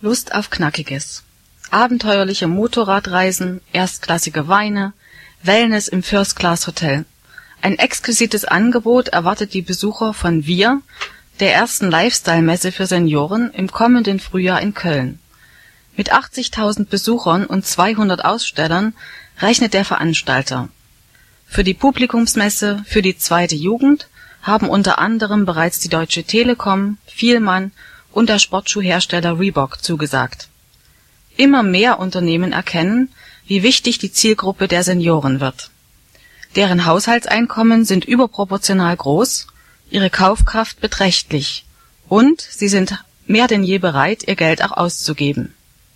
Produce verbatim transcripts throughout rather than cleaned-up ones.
Lust auf Knackiges. Abenteuerliche Motorradreisen, erstklassige Weine, Wellness im First-Class-Hotel. Ein exquisites Angebot erwartet die Besucher von Wir, der ersten Lifestyle-Messe für Senioren im kommenden Frühjahr in Köln. Mit achtzigtausend Besuchern und zweihundert Ausstellern rechnet der Veranstalter. Für die Publikumsmesse für die zweite Jugend haben unter anderem bereits die Deutsche Telekom, Fielmann und der Sportschuhhersteller Reebok zugesagt. Immer mehr Unternehmen erkennen, wie wichtig die Zielgruppe der Senioren wird. Deren Haushaltseinkommen sind überproportional groß, ihre Kaufkraft beträchtlich und sie sind mehr denn je bereit, ihr Geld auch auszugeben.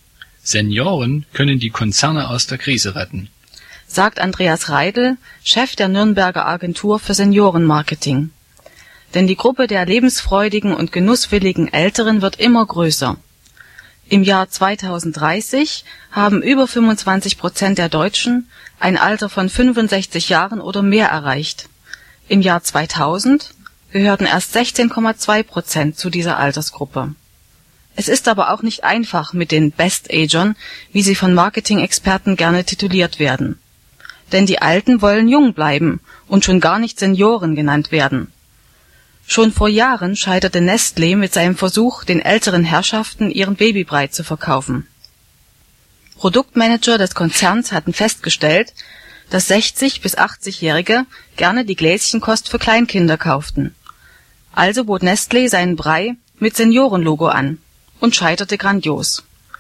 Senioren können die Konzerne aus der Krise retten, sagt Andreas Reidel, Chef der Nürnberger Agentur für Seniorenmarketing. Denn die Gruppe der lebensfreudigen und genusswilligen Älteren wird immer größer. Im Jahr zweitausenddreißig haben über fünfundzwanzig Prozent der Deutschen ein Alter von fünfundsechzig Jahren oder mehr erreicht. Im Jahr zweitausend gehörten erst sechzehn Komma zwei Prozent zu dieser Altersgruppe. Es ist aber auch nicht einfach mit den Best-Agern, wie sie von Marketing-Experten gerne tituliert werden. Denn die Alten wollen jung bleiben und schon gar nicht Senioren genannt werden. Schon vor Jahren scheiterte Nestlé mit seinem Versuch, den älteren Herrschaften ihren Babybrei zu verkaufen. Produktmanager des Konzerns hatten festgestellt, dass sechzig- bis achtzigjährige gerne die Gläschenkost für Kleinkinder kauften. Also bot Nestlé seinen Brei mit Seniorenlogo an und scheiterte grandios.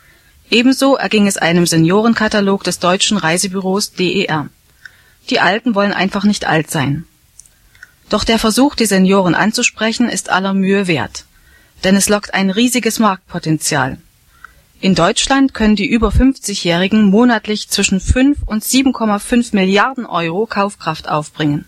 Ebenso erging es einem Seniorenkatalog des deutschen Reisebüros D E R. Die Alten wollen einfach nicht alt sein. Doch der Versuch, die Senioren anzusprechen, ist aller Mühe wert, denn es lockt ein riesiges Marktpotenzial. In Deutschland können die über fünfzigjährigen monatlich zwischen fünf und sieben Komma fünf Milliarden Euro Kaufkraft aufbringen.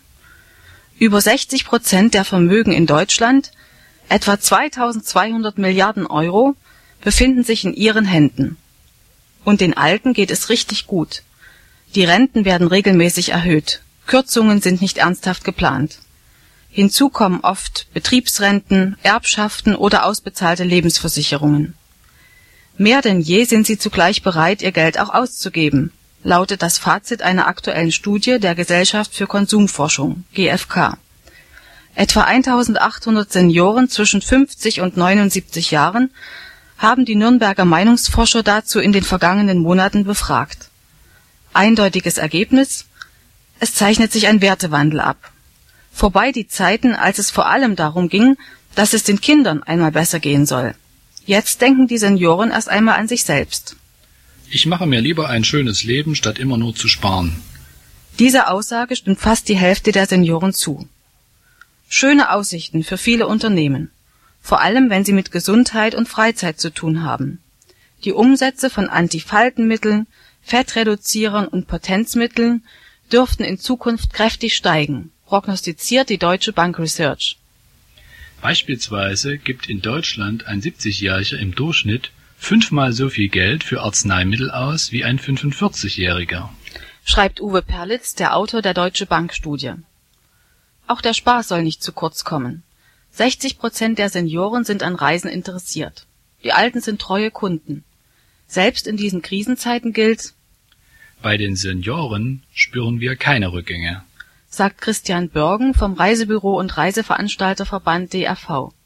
Über sechzig Prozent der Vermögen in Deutschland, etwa zweitausendzweihundert Milliarden Euro, befinden sich in ihren Händen. Und den Alten geht es richtig gut. Die Renten werden regelmäßig erhöht, Kürzungen sind nicht ernsthaft geplant. Hinzu kommen oft Betriebsrenten, Erbschaften oder ausbezahlte Lebensversicherungen. Mehr denn je sind sie zugleich bereit, ihr Geld auch auszugeben, lautet das Fazit einer aktuellen Studie der Gesellschaft für Konsumforschung, G F K. Etwa eintausendachthundert Senioren zwischen fünfzig und neunundsiebzig Jahren haben die Nürnberger Meinungsforscher dazu in den vergangenen Monaten befragt. Eindeutiges Ergebnis: Es zeichnet sich ein Wertewandel ab. Vorbei die Zeiten, als es vor allem darum ging, dass es den Kindern einmal besser gehen soll. Jetzt denken die Senioren erst einmal an sich selbst. Ich mache mir lieber ein schönes Leben, statt immer nur zu sparen. Dieser Aussage stimmt fast die Hälfte der Senioren zu. Schöne Aussichten für viele Unternehmen, vor allem wenn sie mit Gesundheit und Freizeit zu tun haben. Die Umsätze von Antifaltenmitteln, Fettreduzierern und Potenzmitteln dürften in Zukunft kräftig steigen, prognostiziert die Deutsche Bank Research. Beispielsweise gibt in Deutschland ein siebzigjähriger im Durchschnitt fünfmal so viel Geld für Arzneimittel aus wie ein fünfundvierzigjähriger, schreibt Uwe Perlitz, der Autor der Deutsche Bank Studie. Auch der Spaß soll nicht zu kurz kommen. sechzig Prozent der Senioren sind an Reisen interessiert. Die Alten sind treue Kunden. Selbst in diesen Krisenzeiten gilt: Bei den Senioren spüren wir keine Rückgänge, sagt Christian Börgen vom Reisebüro und Reiseveranstalterverband D R V.